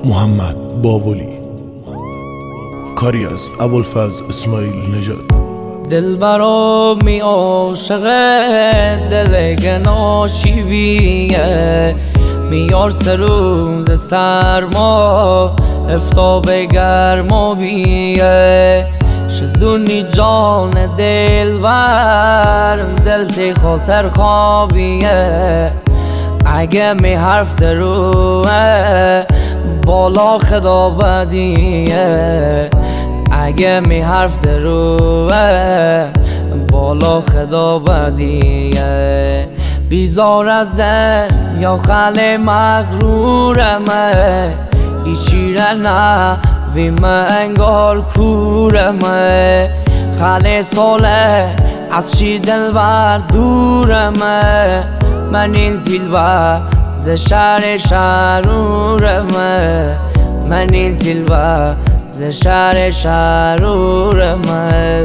محمد بابلی، کاری از ابوالفضل اسماعیل نژاد. دلبرا می عاشقه دل گناشیویه، میار سه روز سرما افتاب گرما بیه، شدونی جان دلبر دلتی خاطر خوابیه، اگه می حرف دروه بالا خدا بدیه، اگه می حرف دروه بالا خدا بدیه، بیزار از دل یا خل مغرورمه، ایچی را نه ویم انگار کورمه، خل ساله از چی دلبر دورمه، من این تیلبر ز شهر شرورمه، من این تیلبر ز شهر شرورمه.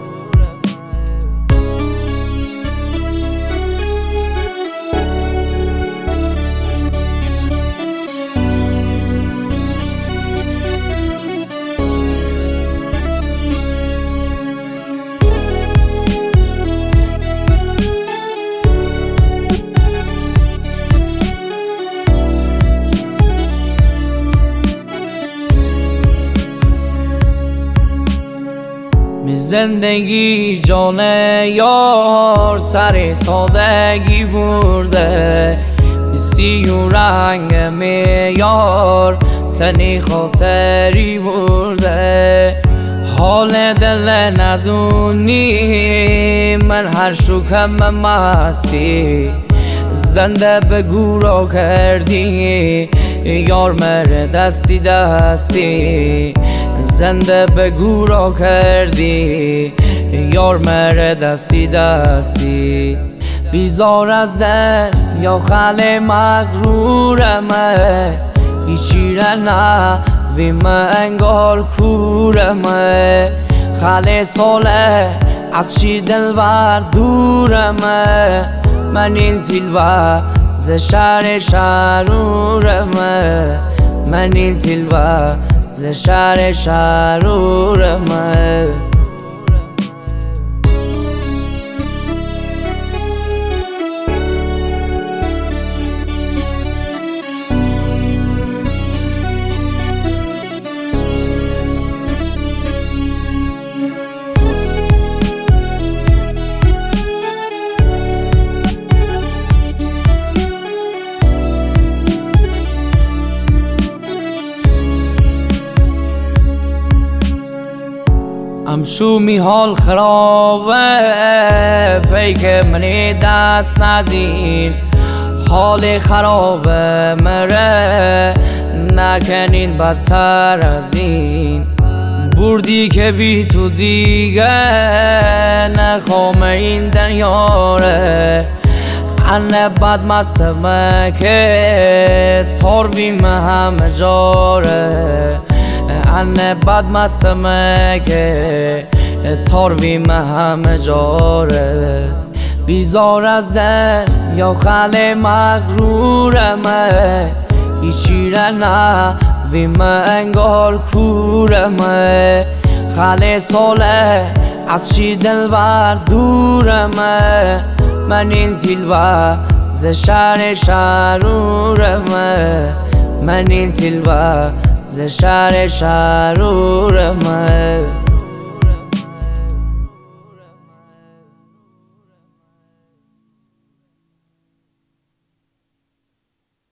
زندگی جان یار سر سادگی برده، سی و رنگ میار تنی خاطری برده، حال دل ندونی من هر شکم مستی، زنده به گورا کردی یار مر دستی دستی، زنده به گورا کردی یار مر دستی دستی، بیزار از دل یا خل مغرورمه، ایچی را نه ویم انگار کورمه، خل ساله از چی دلبر دورمه، من این تیلبر ز شهر شرورمه، من این تیلبر ز شهر شرورمه. امشو می حال خرابه پیک منی دست ندین، حال خرابه مره نکنین بدتر از این، بردی که بی تو دیگه نخوام این دنیاره، انه بد مسمه که تار بیم همه جاره، انه بد مسمه که تار بیم همه جاره، بیزار از دل یا خل مغرورمه، ایچی را نه ویم انگار کورمه، خل ساله از چی دلبر دورمه، من این تیلبر ز شهر شرورمه، من این تیلبر ز شهر شرورمه.